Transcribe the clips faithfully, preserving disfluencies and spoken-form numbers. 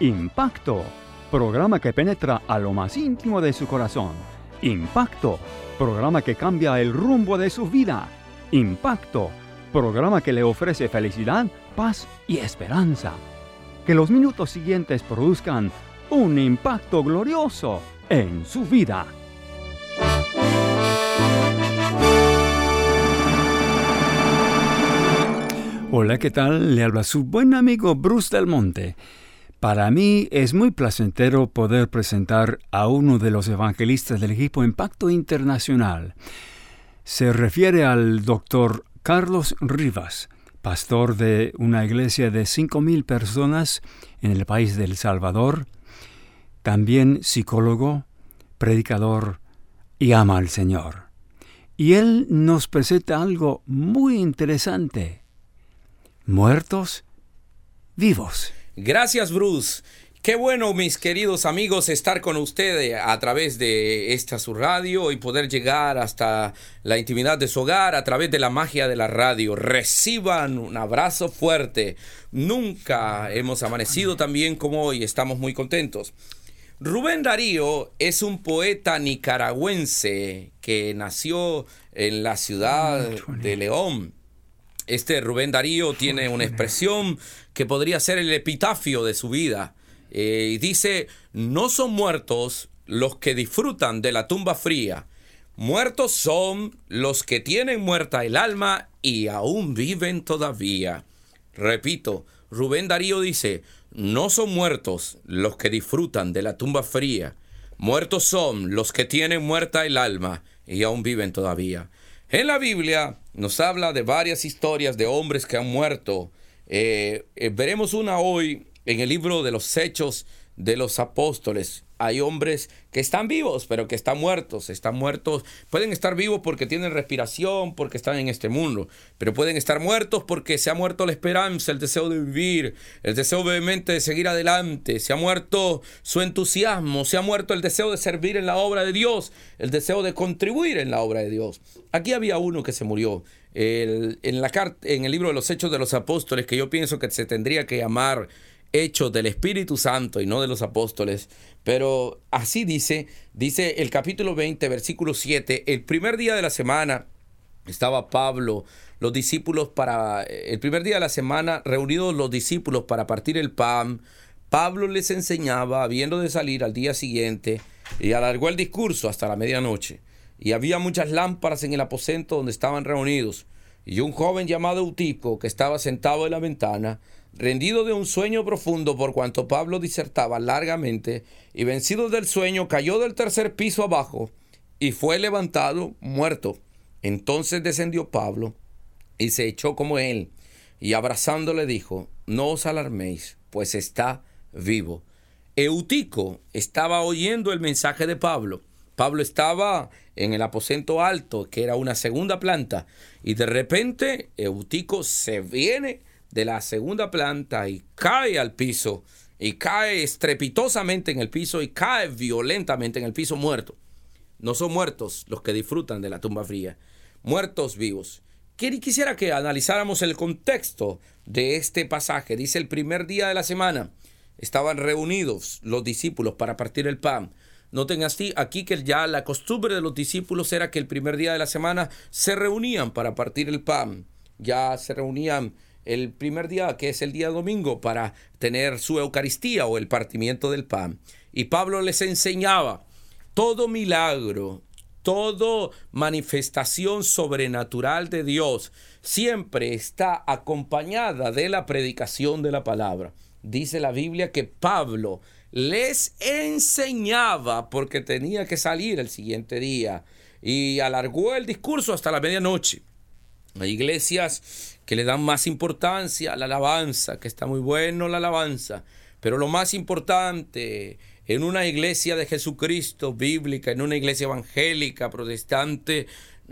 Impacto, programa que penetra a lo más íntimo de su corazón. Impacto, programa que cambia el rumbo de su vida. Impacto, programa que le ofrece felicidad, paz y esperanza. Que los minutos siguientes produzcan un impacto glorioso en su vida. Hola, ¿qué tal? Le habla su buen amigo Bruce Del Monte. Para mí es muy placentero poder presentar a uno de los evangelistas del equipo Impacto Internacional. Se refiere al doctor Carlos Rivas, pastor de una iglesia de cinco mil personas en el país de El Salvador, también psicólogo, predicador y ama al Señor. Y él nos presenta algo muy interesante. Muertos, vivos. Gracias, Bruce. Qué bueno, mis queridos amigos, estar con ustedes a través de esta su radio y poder llegar hasta la intimidad de su hogar a través de la magia de la radio. Reciban un abrazo fuerte. Nunca hemos amanecido tan bien como hoy. Estamos muy contentos. Rubén Darío es un poeta nicaragüense que nació en la ciudad de León. Este Rubén Darío tiene una expresión que podría ser el epitafio de su vida. Eh, y dice, no son muertos los que disfrutan de la tumba fría. Muertos son los que tienen muerta el alma y aún viven todavía. Repito, Rubén Darío dice, no son muertos los que disfrutan de la tumba fría. Muertos son los que tienen muerta el alma y aún viven todavía. En la Biblia nos habla de varias historias de hombres que han muerto. Eh, eh, veremos una hoy en el libro de los Hechos de los Apóstoles. Hay hombres que están vivos, pero que están muertos. Están muertos, pueden estar vivos porque tienen respiración, porque están en este mundo. Pero pueden estar muertos porque se ha muerto la esperanza, el deseo de vivir, el deseo vehemente de seguir adelante. Se ha muerto su entusiasmo, se ha muerto el deseo de servir en la obra de Dios, el deseo de contribuir en la obra de Dios. Aquí había uno que se murió. El, en, la carta, en el libro de los Hechos de los Apóstoles, que yo pienso que se tendría que llamar Hechos del Espíritu Santo y no de los apóstoles, pero así dice, dice el capítulo veinte, versículo siete, el primer día de la semana estaba Pablo, los discípulos para, el primer día de la semana reunidos los discípulos para partir el pan. Pablo les enseñaba, habiendo de salir al día siguiente, y alargó el discurso hasta la medianoche. Y había muchas lámparas en el aposento donde estaban reunidos. Y un joven llamado Eutico, que estaba sentado en la ventana, rendido de un sueño profundo por cuanto Pablo disertaba largamente, y vencido del sueño, cayó del tercer piso abajo y fue levantado muerto. Entonces descendió Pablo y se echó como él, y abrazándole dijo, no os alarméis, pues está vivo. Eutico estaba oyendo el mensaje de Pablo. Pablo estaba en el aposento alto, que era una segunda planta, y de repente Eutico se viene de la segunda planta y cae al piso, y cae estrepitosamente en el piso, y cae violentamente en el piso muerto. No son muertos los que disfrutan de la tumba fría, muertos vivos. Quisiera que analizáramos el contexto de este pasaje. Dice, el primer día de la semana estaban reunidos los discípulos para partir el pan. Noten así, aquí que ya la costumbre de los discípulos era que el primer día de la semana se reunían para partir el pan. Ya se reunían el primer día, que es el día domingo, para tener su Eucaristía o el partimiento del pan. Y Pablo les enseñaba todo milagro, toda manifestación sobrenatural de Dios siempre está acompañada de la predicación de la palabra. Dice la Biblia que Pablo les enseñaba porque tenía que salir el siguiente día y alargó el discurso hasta la medianoche. Hay iglesias que le dan más importancia a la alabanza, que está muy bueno la alabanza, pero lo más importante en una iglesia de Jesucristo bíblica, en una iglesia evangélica, protestante,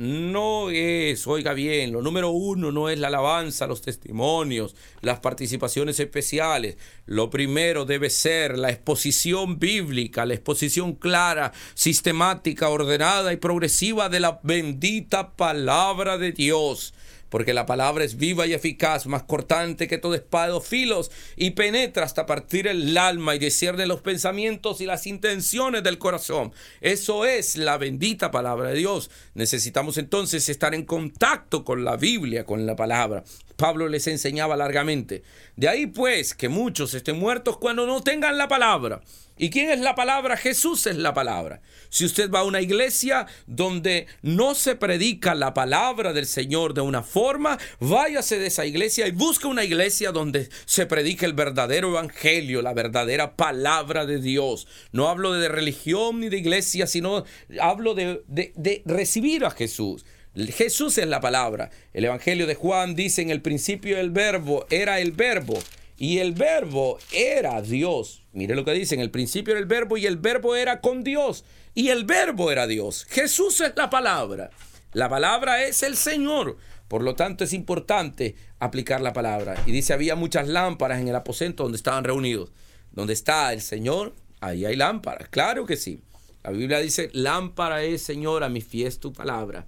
no es, oiga bien, lo número uno no es la alabanza, los testimonios, las participaciones especiales. Lo primero debe ser la exposición bíblica, la exposición clara, sistemática, ordenada y progresiva de la bendita palabra de Dios. porque la palabra es viva y eficaz, más cortante que toda espada de dos filos, y penetra hasta partir el alma y discierne los pensamientos y las intenciones del corazón. Eso es la bendita palabra de Dios. Necesitamos entonces estar en contacto con la Biblia, con la palabra. Pablo les enseñaba largamente. De ahí pues que muchos estén muertos cuando no tengan la palabra. ¿Y quién es la palabra? Jesús es la palabra. Si usted va a una iglesia donde no se predica la palabra del Señor de una forma, váyase de esa iglesia y busque una iglesia donde se predique el verdadero evangelio, la verdadera palabra de Dios. No hablo de religión ni de iglesia, sino hablo de, de, de recibir a Jesús. Jesús es la palabra. El evangelio de Juan dice: en el principio el verbo, era el verbo, y el verbo era Dios. Mire lo que dice: en el principio era el verbo, y el verbo era con Dios, y el verbo era Dios. Jesús es la palabra. La palabra es el Señor. Por lo tanto, es importante aplicar la palabra. Y dice: había muchas lámparas en el aposento donde estaban reunidos. Donde está el Señor, ahí hay lámparas. Claro que sí. La Biblia dice: lámpara es, Señor, a mis pies tu palabra.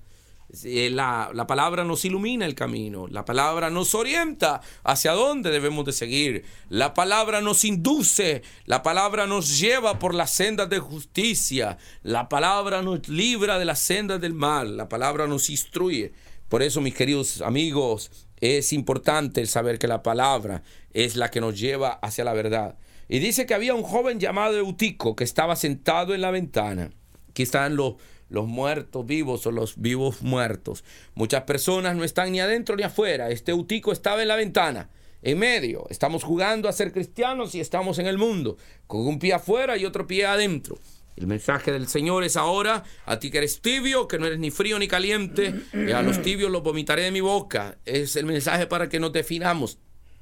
La, la palabra nos ilumina el camino. La palabra nos orienta hacia dónde debemos de seguir. La palabra nos induce. La palabra nos lleva por las sendas de justicia. La palabra nos libra de las sendas del mal. La palabra nos instruye. Por eso, mis queridos amigos, es importante el saber que la palabra es la que nos lleva hacia la verdad. Y dice que había un joven llamado Eutico que estaba sentado en la ventana. Aquí están los los muertos vivos o los vivos muertos. Muchas personas no están ni adentro ni afuera. Este Eutico estaba en la ventana, en medio. Estamos jugando a ser cristianos y estamos en el mundo, con un pie afuera y otro pie adentro. El mensaje del Señor es ahora: a ti que eres tibio, que no eres ni frío ni caliente, a los tibios los vomitaré de mi boca. Es el mensaje para que nos definamos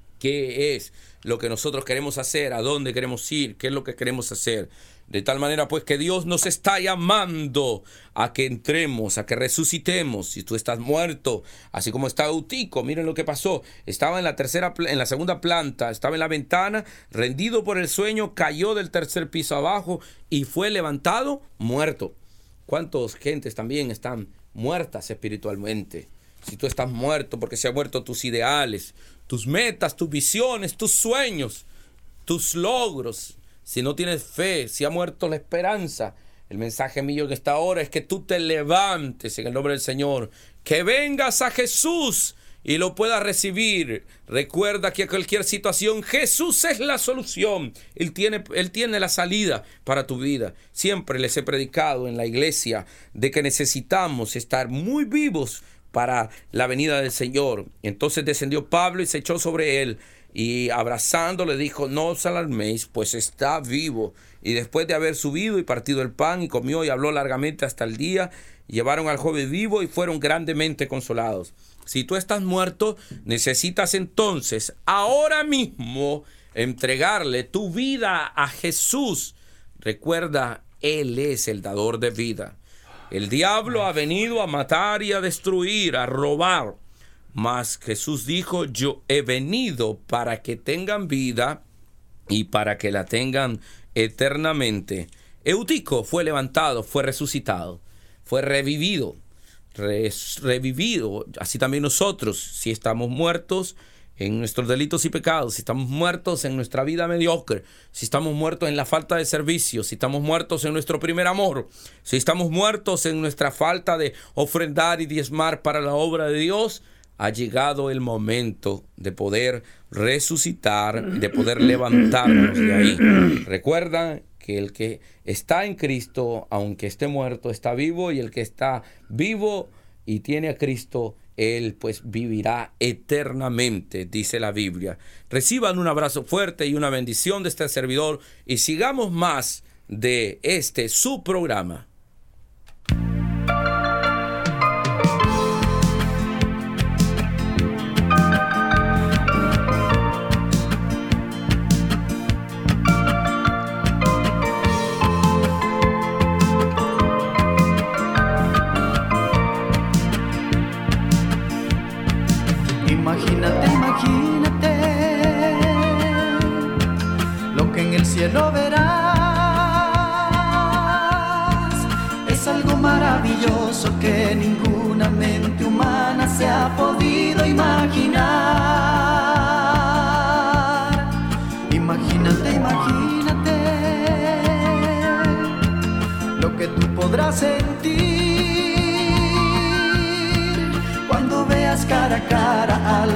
qué es lo que nosotros queremos hacer, a dónde queremos ir, qué es lo que queremos hacer. De tal manera pues que Dios nos está llamando a que entremos, a que resucitemos. Si tú estás muerto, así como está Eutico, miren lo que pasó. Estaba en la tercera, en la segunda planta, estaba en la ventana, rendido por el sueño, cayó del tercer piso abajo y fue levantado muerto. ¿Cuántas gentes también están muertas espiritualmente? Si tú estás muerto porque se han muerto tus ideales, tus metas, tus visiones, tus sueños, tus logros. Si no tienes fe, si ha muerto la esperanza, el mensaje mío en esta hora es que tú te levantes en el nombre del Señor, que vengas a Jesús y lo puedas recibir. Recuerda que a cualquier situación Jesús es la solución. Él tiene, Él tiene la salida para tu vida. Siempre les he predicado en la iglesia de que necesitamos estar muy vivos para la venida del Señor. Entonces descendió Pablo y se echó sobre él, y abrazándole dijo: no os alarméis, pues está vivo. Y después de haber subido y partido el pan, y comió y habló largamente hasta el día, llevaron al joven vivo y fueron grandemente consolados. Si tú estás muerto, necesitas entonces ahora mismo entregarle tu vida a Jesús. Recuerda, Él es el dador de vida. El diablo ha venido a matar y a destruir, a robar. Mas Jesús dijo: yo he venido para que tengan vida y para que la tengan eternamente. Eutico fue levantado, fue resucitado, fue revivido, res, revivido. Así también nosotros, si estamos muertos en nuestros delitos y pecados, si estamos muertos en nuestra vida mediocre, si estamos muertos en la falta de servicio, si estamos muertos en nuestro primer amor, si estamos muertos en nuestra falta de ofrendar y diezmar para la obra de Dios, ha llegado el momento de poder resucitar, de poder levantarnos de ahí. Recuerda que el que está en Cristo, aunque esté muerto, está vivo, y el que está vivo y tiene a Cristo, él pues vivirá eternamente, dice la Biblia. Reciban un abrazo fuerte y una bendición de este servidor, y sigamos más de este su programa. Imagínate, imagínate lo que en el cielo verás. Es algo maravilloso que ninguna mente humana se ha podido